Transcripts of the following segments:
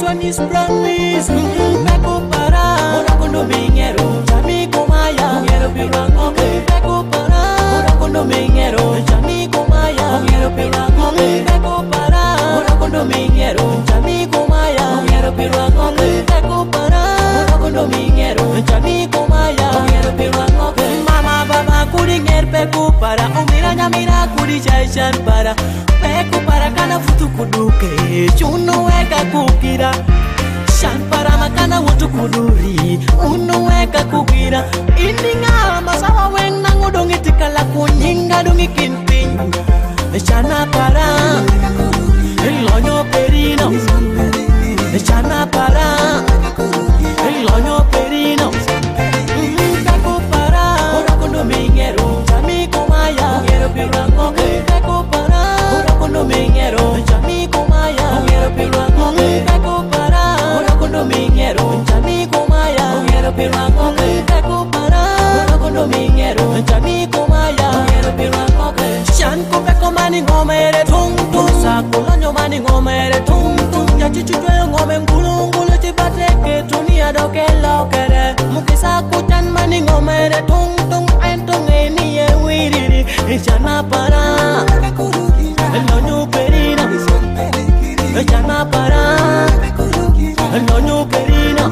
Johnny's promise. Peko para, ora kondo mingero. Chami komaya, ngero pirango. Peko para, ora kondo mingero. Chami komaya, ngero pirango. Peko para, ora kondo mingero. Chami komaya, ngero pirango. Peko para, ora kondo mingero. Chami komaya, ngero pirango. Mama baba kuri nger peko para, umira nyamira kuri chaishan para. Peko para kana futu kuduke, chuno weka kukira. Shan para makana wutu kuduri, uno weka kukira. Indinga masawa wen nango dongi tikala kunyinga dongi kinping. Shana para, elonyo perino. Shana para, elonyo perino. Peko para, ora kondo mingero. Chami komaya, ngero pirango. Peko para, ora kondo mingero. Chami komaya, ngero pirango. Peko para, ora kondo mingero. Chami komaya, ngero pirango. Peko para, ora kondo mingero. Chami komaya, ngero pirango. Shan ko peko mani ngomere tung tung. Sakulanyo mani ngomere tung tung. Yachi chujwe ngome ngulungulu chibateke tunia doke lokere. Mukisa kuchan mani ngomere tung tung. Entong eni ye wiriri. Chana para, elonyo perina. Chana para, elonyo perina.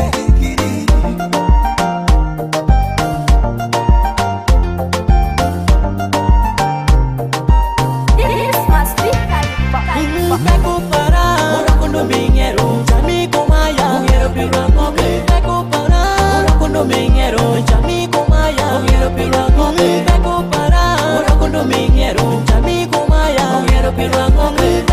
Peko para, ora kondo mingero. Chami komaya, ngero pirango. Peko para, ora kondo mingero. Chami komaya, ngero pirango. Peko para, ora kondo mingero. Chami komaya, ngero pirango.